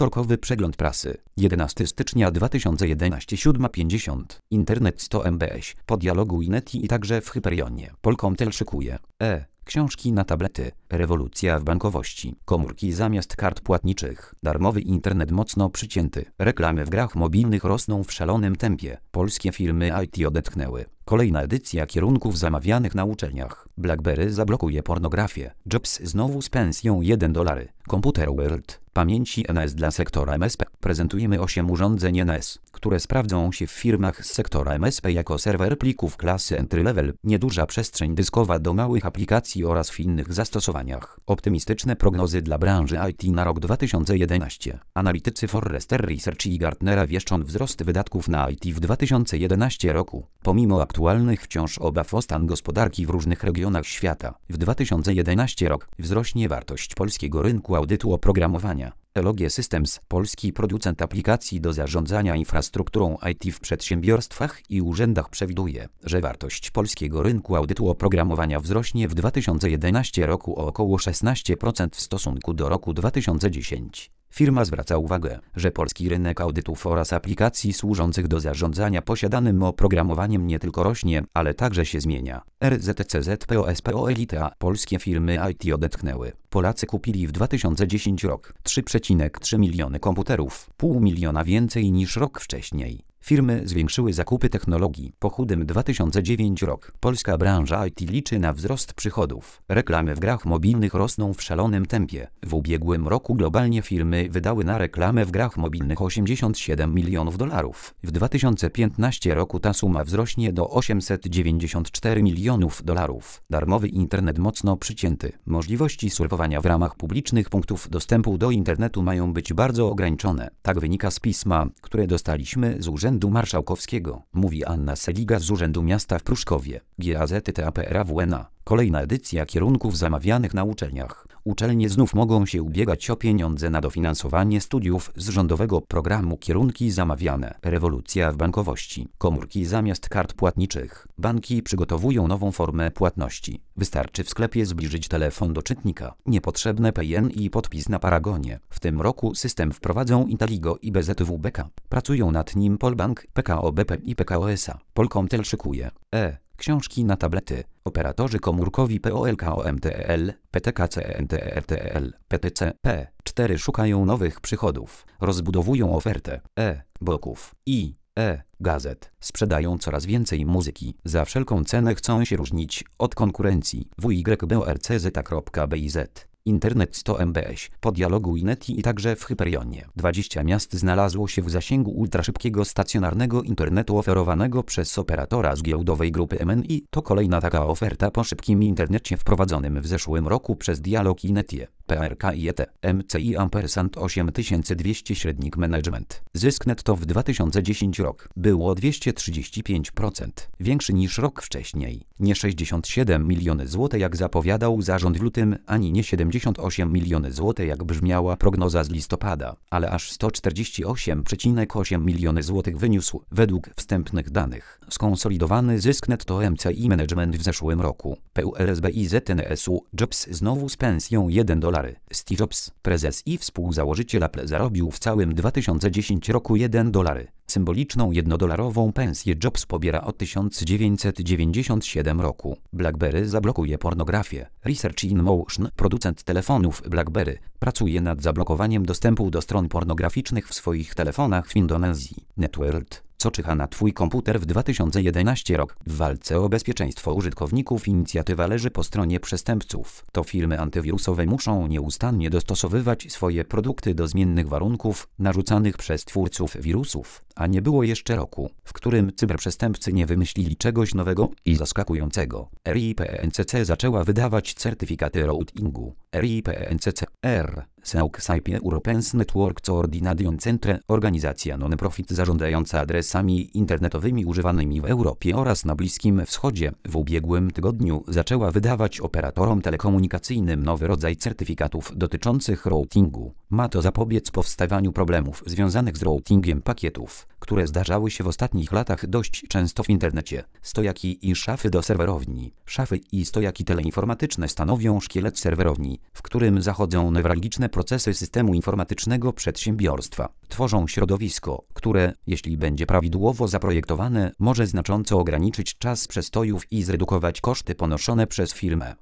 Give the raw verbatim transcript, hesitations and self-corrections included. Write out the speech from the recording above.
Wtorkowy przegląd prasy. jedenastego stycznia dwa tysiące jedenastego, siódma pięćdziesiąt. Internet sto megabajtów. Po dialogu Ineti i także w Hyperionie. Polkomtel szykuje. E. Książki na tablety. Rewolucja w bankowości. Komórki zamiast kart płatniczych. Darmowy internet mocno przycięty. Reklamy w grach mobilnych rosną w szalonym tempie. Polskie firmy I T odetchnęły. Kolejna edycja kierunków zamawianych na uczelniach. BlackBerry zablokuje pornografię. Jobs znowu z pensją jeden dolar. Komputer World. Pamięci N S dla sektora M S P. Prezentujemy osiem urządzeń N S, które sprawdzą się w firmach z sektora M S P jako serwer plików klasy entry level, nieduża przestrzeń dyskowa do małych aplikacji oraz w innych zastosowaniach. Optymistyczne prognozy dla branży I T na rok dwa tysiące jedenasty. Analitycy Forrester Research i Gartnera wieszczą wzrost wydatków na I T w dwa tysiące jedenastym roku. Pomimo aktualnych wciąż obaw o stan gospodarki w różnych regionach świata, w dwa tysiące jedenastym rok wzrośnie wartość polskiego rynku audytu oprogramowania. E L G Systems, polski producent aplikacji do zarządzania infrastrukturą I T w przedsiębiorstwach i urzędach, przewiduje, że wartość polskiego rynku audytu oprogramowania wzrośnie w dwa tysiące jedenastym roku o około szesnaście procent w stosunku do roku dwa tysiące dziesiątego. Firma zwraca uwagę, że polski rynek audytów oraz aplikacji służących do zarządzania posiadanym oprogramowaniem nie tylko rośnie, ale także się zmienia. R Z T C Z P O S P O Elite A. Polskie firmy I T odetchnęły. Polacy kupili w dwa tysiące dziesiątym roku trzy przecinek trzy miliony komputerów, pół miliona więcej niż rok wcześniej. Firmy zwiększyły zakupy technologii. Po chudym dwa tysiące dziewiątym roku polska branża I T liczy na wzrost przychodów. Reklamy w grach mobilnych rosną w szalonym tempie. W ubiegłym roku globalnie firmy wydały na reklamę w grach mobilnych osiemdziesiąt siedem milionów dolarów. W dwa tysiące piętnastym roku ta suma wzrośnie do osiemset dziewięćdziesiąt cztery milionów dolarów. Darmowy internet mocno przycięty. Możliwości surfowania w ramach publicznych punktów dostępu do internetu mają być bardzo ograniczone. Tak wynika z pisma, które dostaliśmy z Urzędu Urzędu Marszałkowskiego, mówi Anna Seliga z Urzędu Miasta w Pruszkowie. G A Z T A P R A W N A. Kolejna edycja kierunków zamawianych na uczelniach. Uczelnie znów mogą się ubiegać o pieniądze na dofinansowanie studiów z rządowego programu Kierunki zamawiane. Rewolucja w bankowości. Komórki zamiast kart płatniczych. Banki przygotowują nową formę płatności. Wystarczy w sklepie zbliżyć telefon do czytnika. Niepotrzebne P I N i podpis na paragonie. W tym roku system wprowadzą Inteligo i B Z W B K. Pracują nad nim Polbank, P K O B P i P K O S A. Polkomtel szykuje. E. Książki na tablety. Operatorzy komórkowi P O L K O M T E L, P T K C N T R T L, P T C P cztery szukają nowych przychodów. Rozbudowują ofertę. E. Boków. I. E. Gazet. Sprzedają coraz więcej muzyki. Za wszelką cenę chcą się różnić od konkurencji. W Y B O R C Z kropka B I Z. Internet sto megabajtów. Po dialogu Ineti i także w Hyperionie. dwadzieścia miast znalazło się w zasięgu ultraszybkiego stacjonarnego internetu oferowanego przez operatora z giełdowej grupy M N I. To kolejna taka oferta po szybkim internecie wprowadzonym w zeszłym roku przez dialog Ineti. P R K I E T, M C I ampersand osiem tysięcy dwieście średnik management. Zysk netto w dwa tysiące dziesiątym roku było o dwieście trzydzieści pięć procent, większy niż rok wcześniej. Nie sześćdziesiąt siedem milionów złotych jak zapowiadał zarząd w lutym, ani nie siedemdziesiąt osiem milionów złotych jak brzmiała prognoza z listopada, ale aż sto czterdzieści osiem przecinek osiem milionów złotych wyniósł, według wstępnych danych, skonsolidowany zysk netto M C I Management w zeszłym roku. P U L S B I Z N S U Jobs znowu z pensją jeden dolar. Steve Jobs, prezes i współzałożyciel Apple, zarobił w całym dwa tysiące dziesiątym roku jeden dolar. Symboliczną jednodolarową pensję Jobs pobiera od tysiąc dziewięćset dziewięćdziesiątego siódmego roku. BlackBerry zablokuje pornografię. Research in Motion, producent telefonów BlackBerry, pracuje nad zablokowaniem dostępu do stron pornograficznych w swoich telefonach w Indonezji. NetWorld. Co czyha na Twój komputer w dwa tysiące jedenastym roku? W walce o bezpieczeństwo użytkowników inicjatywa leży po stronie przestępców. To firmy antywirusowe muszą nieustannie dostosowywać swoje produkty do zmiennych warunków narzucanych przez twórców wirusów, a nie było jeszcze roku, w którym cyberprzestępcy nie wymyślili czegoś nowego i zaskakującego. R I P N C C zaczęła wydawać certyfikaty routingu. R I P N C C R. Seuxaipie Europeans Network Coordination Centre, organizacja non-profit zarządzająca adresami internetowymi używanymi w Europie oraz na Bliskim Wschodzie, w ubiegłym tygodniu zaczęła wydawać operatorom telekomunikacyjnym nowy rodzaj certyfikatów dotyczących routingu. Ma to zapobiec powstawaniu problemów związanych z routingiem pakietów, które zdarzały się w ostatnich latach dość często w internecie. Stojaki i szafy do serwerowni. Szafy i stojaki teleinformatyczne stanowią szkielet serwerowni, w którym zachodzą newralgiczne procesy systemu informatycznego przedsiębiorstwa. Tworzą środowisko, które, jeśli będzie prawidłowo zaprojektowane, może znacząco ograniczyć czas przestojów i zredukować koszty ponoszone przez firmę.